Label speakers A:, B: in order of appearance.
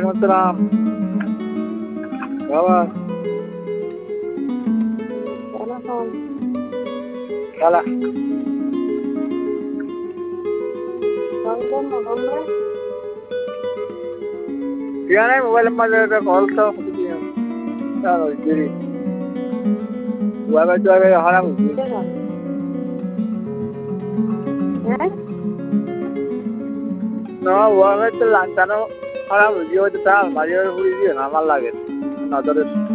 A: আসসালাম বাবা খেলা মোবাইলের মাঝে কল তো হারাম no ওয়াবে তো লাঞ্চানো খারাপ হয়ে গিয়ে তার মাঝে ঘুরে গিয়ে আমার লাগে নজরে